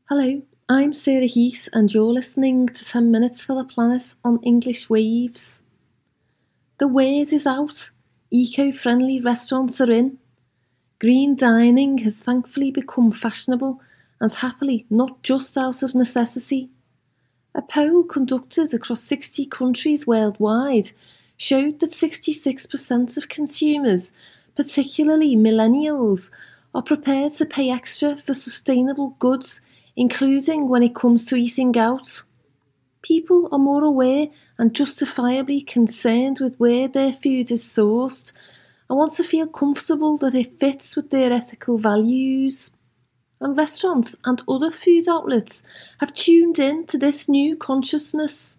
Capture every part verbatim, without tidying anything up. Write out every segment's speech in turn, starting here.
Hello, I'm Sarah Heath and you're listening to ten minutes for the Planet on English Waves. The word is out, eco-friendly restaurants are in. Green dining has thankfully become fashionable and happily not just out of necessity. A poll conducted across sixty countries worldwide showed that sixty-six percent of consumers, particularly millennials, are prepared to pay extra for sustainable goods, including when it comes to eating out. People are more aware and justifiably concerned with where their food is sourced and want to feel comfortable that it fits with their ethical values. And restaurants and other food outlets have tuned in to this new consciousness.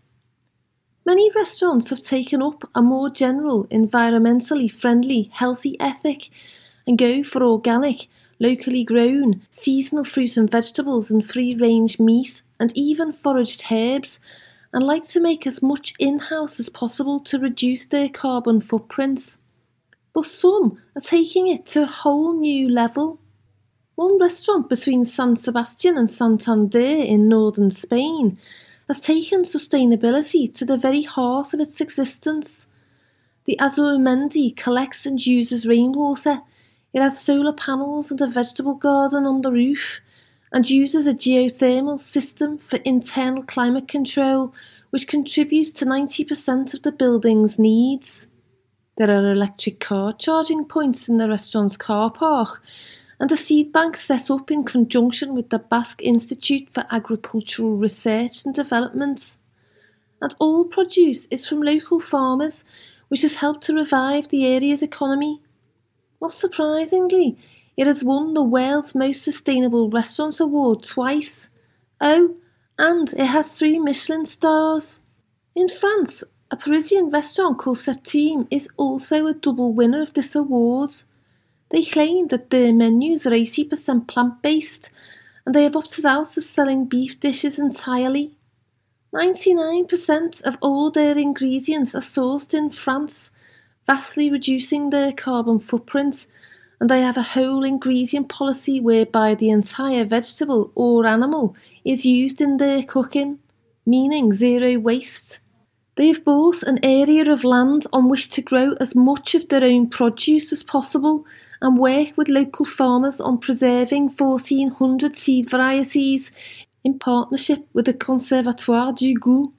Many restaurants have taken up a more general, environmentally friendly, healthy ethic and go for organic, locally grown, seasonal fruit and vegetables and free-range meat and even foraged herbs, and like to make as much in-house as possible to reduce their carbon footprints. But some are taking it to a whole new level. One restaurant between San Sebastian and Santander in northern Spain has taken sustainability to the very heart of its existence. The Azurmendi collects and uses rainwater. It has solar panels and a vegetable garden on the roof, and uses a geothermal system for internal climate control, which contributes to ninety percent of the building's needs. There are electric car charging points in the restaurant's car park, and a seed bank set up in conjunction with the Basque Institute for Agricultural Research and Development. And all produce is from local farmers, which has helped to revive the area's economy. Not surprisingly, it has won the world's most sustainable restaurants award twice. Oh, and it has three Michelin stars. In France, a Parisian restaurant called Septime is also a double winner of this award. They claim that their menus are eighty percent plant-based, and they have opted out of selling beef dishes entirely. ninety-nine percent of all their ingredients are sourced in France, vastly reducing their carbon footprint, and they have a whole ingredient policy whereby the entire vegetable or animal is used in their cooking, meaning zero waste. They have bought an area of land on which to grow as much of their own produce as possible and work with local farmers on preserving fourteen hundred seed varieties in partnership with the Conservatoire du Goût.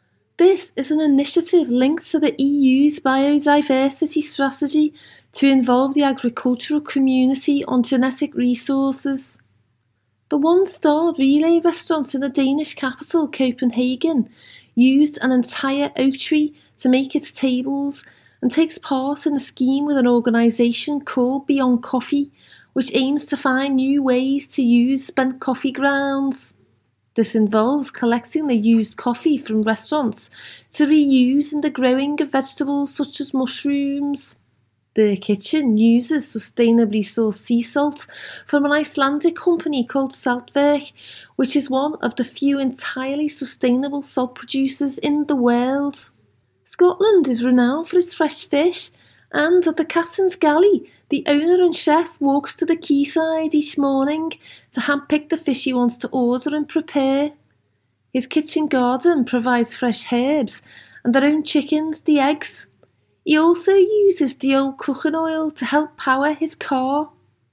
This is an initiative linked to the E U's biodiversity strategy to involve the agricultural community on genetic resources. The one-star relay restaurant in the Danish capital, Copenhagen, used an entire oak tree to make its tables and takes part in a scheme with an organisation called Beyond Coffee, which aims to find new ways to use spent coffee grounds. This involves collecting the used coffee from restaurants to reuse in the growing of vegetables such as mushrooms. Their kitchen uses sustainably sourced sea salt from an Icelandic company called Saltwerk, which is one of the few entirely sustainable salt producers in the world. Scotland is renowned for its fresh fish, and at the Captain's Galley, the owner and chef walks to the quayside each morning to handpick the fish he wants to order and prepare. His kitchen garden provides fresh herbs and their own chickens the eggs. He also uses the old cooking oil to help power his car.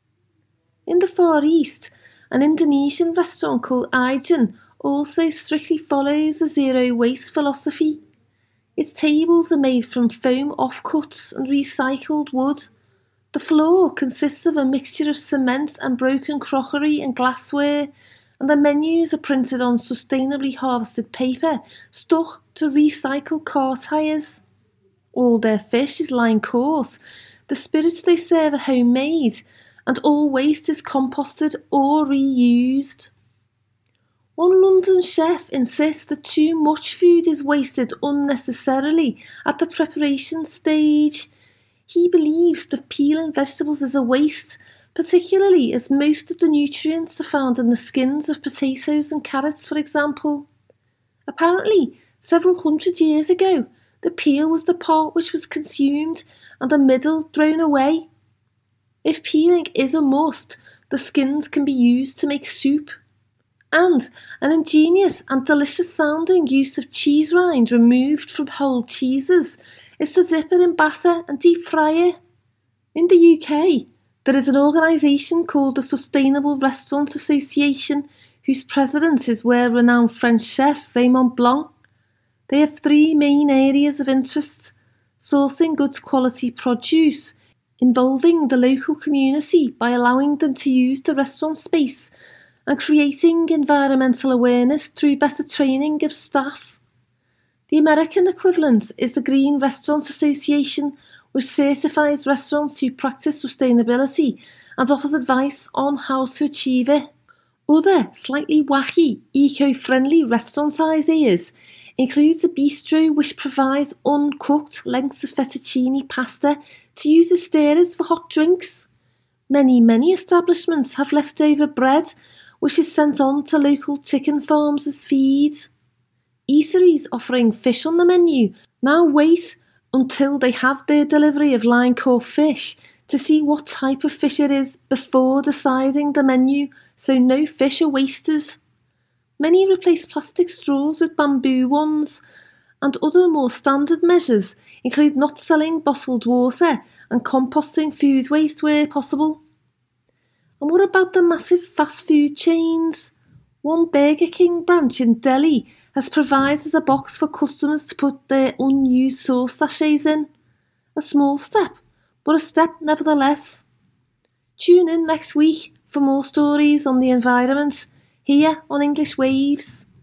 In the Far East, an Indonesian restaurant called Ijen also strictly follows a zero-waste philosophy. Its tables are made from foam offcuts and recycled wood. The floor consists of a mixture of cement and broken crockery and glassware, and the menus are printed on sustainably harvested paper stuck to recycled car tyres. All their fish is line caught, the spirits they serve are homemade, and all waste is composted or reused. One London chef insists that too much food is wasted unnecessarily at the preparation stage. He believes that peeling vegetables is a waste, particularly as most of the nutrients are found in the skins of potatoes and carrots, for example. Apparently, several hundred years ago, the peel was the part which was consumed and the middle thrown away. If peeling is a must, the skins can be used to make soup. and an ingenious and delicious sounding use of cheese rind removed from whole cheeses is to dip it in batter and deep fry it. In the U K, there is an organisation called the Sustainable Restaurant Association, whose president is world-renowned French chef Raymond Blanc. They have three main areas of interest: sourcing good quality produce, involving the local community by allowing them to use the restaurant space, and creating environmental awareness through better training of staff. The American equivalent is the Green Restaurant Association, which certifies restaurants who practice sustainability and offers advice on how to achieve it. Other slightly wacky, eco-friendly restaurant ideas includes a bistro which provides uncooked lengths of fettuccine pasta to use as stirrers for hot drinks. Many, many establishments have leftover bread which is sent on to local chicken farms as feed. Eateries offering fish on the menu now wait until they have their delivery of line-caught fish to see what type of fish it is before deciding the menu, so no fish are wasted. Many replace plastic straws with bamboo ones, and other more standard measures include not selling bottled water and composting food waste where possible. And what about the massive fast food chains? One Burger King branch in Delhi has provided a box for customers to put their unused sauce sachets in. A small step, but a step nevertheless. Tune in next week for more stories on the environment here on English Waves.